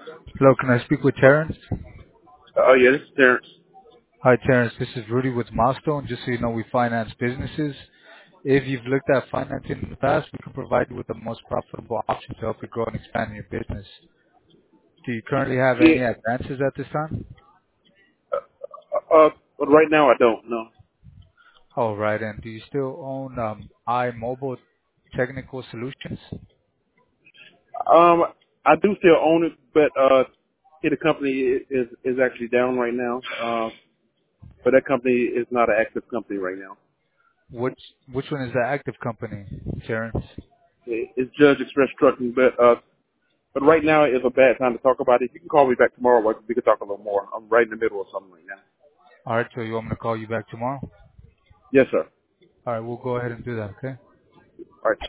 Hello, can I speak with Terrence? Oh yeah, this is Terrence. Hi, Terrence. This is Rudy with Milestone. Just so you know, we finance businesses. If you've looked at financing in the past, we can provide you with the most profitable option to help you grow and expand your business. Do you currently have Yeah. any advances at this time? But right now I don't. No. All right. And do you still own iMobile Technical Solutions? Um, I do still own it, but the company is actually down right now. But that company is not an active company right now. Which which one is the active company, Terrence? It's Judge Express Trucking, but right now is a bad time to talk about it. You can call me back tomorrow. We can talk a little more. I'm right in the middle of something right now. All right. So you want me to call you back tomorrow? Yes, sir. All right. We'll go ahead and do that. Okay. All right.